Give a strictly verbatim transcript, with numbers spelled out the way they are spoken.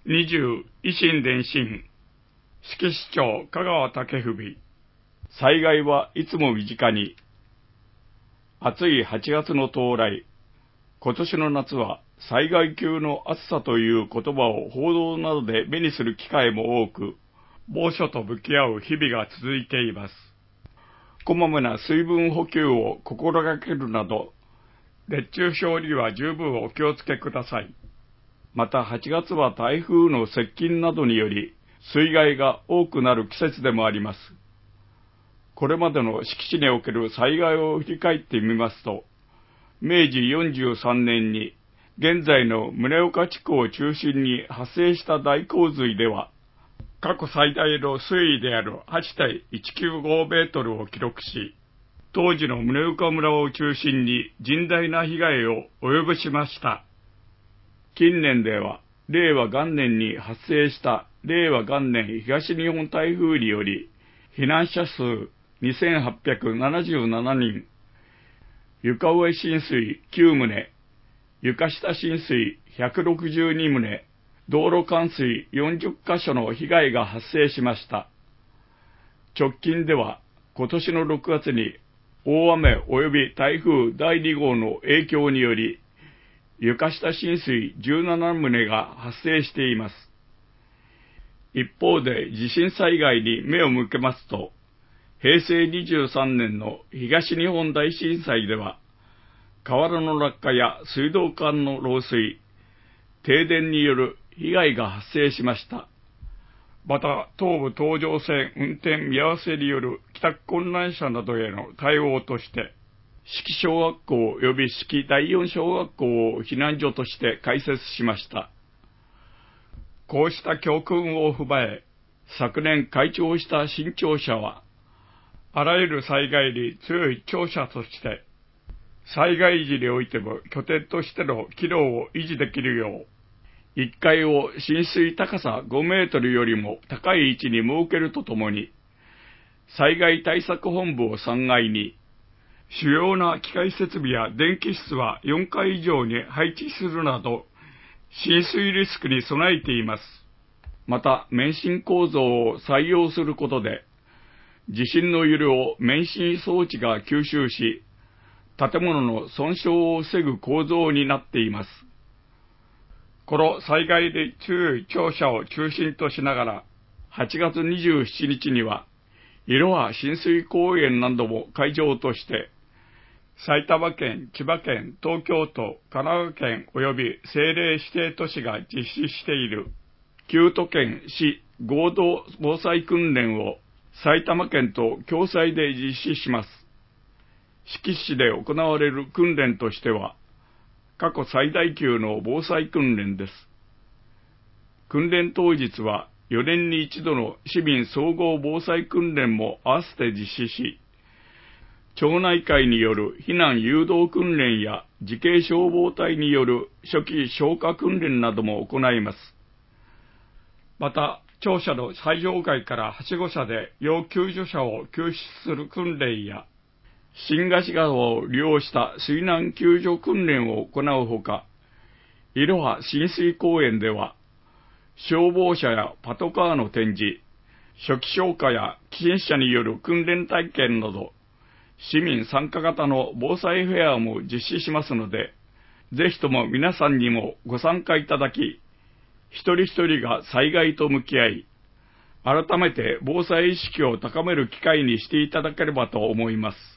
にじゅう維新伝心指揮司長香川武文。災害はいつも身近に。暑いはちがつの到来。今年の夏は災害級の暑さという言葉を報道などで目にする機会も多く、猛暑と向き合う日々が続いています。こまめな水分補給を心がけるなど、熱中症には十分お気をつけください。またはちがつは台風の接近などにより水害が多くなる季節でもあります。これまでの敷地における災害を振り返ってみますと、めいじよんじゅうさんねんに現在の宗岡地区を中心に発生した大洪水では、過去最大の水位である はちてんいちきゅうご メートルを記録し、当時の宗岡村を中心に甚大な被害を及ぼしました。近年では、令和元年に発生した令和元年東日本台風により、避難者数にせんはっぴゃくななじゅうななにん、床上浸水きゅうとう、床下浸水ひゃくろくじゅうにとう、道路冠水よんじゅっかしょの被害が発生しました。直近では、今年のろくがつに大雨及び台風だいにごうの影響により、床下浸水じゅうななとうが発生しています。一方で地震災害に目を向けますと、へいせいにじゅうさんねんの東日本大震災では、瓦の落下や水道管の漏水、停電による被害が発生しました。また、東武東上線運転見合わせによる帰宅困難者などへの対応として、四季小学校及び四季だいよん小学校を避難所として開設しました。こうした教訓を踏まえ、昨年開庁した新庁舎は、あらゆる災害に強い庁舎として、災害時においても拠点としての機能を維持できるよう、いっかいを浸水高さごメートルよりも高い位置に設けるとともに、災害対策本部をさんがいに、主要な機械設備や電気室はよんかい以上に配置するなど、浸水リスクに備えています。また、免震構造を採用することで、地震の揺れを免震装置が吸収し、建物の損傷を防ぐ構造になっています。この災害で強い庁舎を中心としながら、はちがつにじゅうしちにちには、いろは親水公園なども会場として、埼玉県、千葉県、東京都、神奈川県及び政令指定都市が実施しているきゅう都県市合同防災訓練を埼玉県と共催で実施します。志木市で行われる訓練としては、過去最大級の防災訓練です。訓練当日はよねんに一度の市民総合防災訓練も合わせて実施し、町内会による避難誘導訓練や自警消防隊による初期消火訓練なども行います。また、庁舎の最上階からはしご車で要救助者を救出する訓練や、新河岸川を利用した水難救助訓練を行うほか、いろは親水公園では、消防車やパトカーの展示、初期消火や起震車による訓練体験など、市民参加型の防災フェアも実施しますので、ぜひとも皆さんにもご参加いただき、一人一人が災害と向き合い、改めて防災意識を高める機会にしていただければと思います。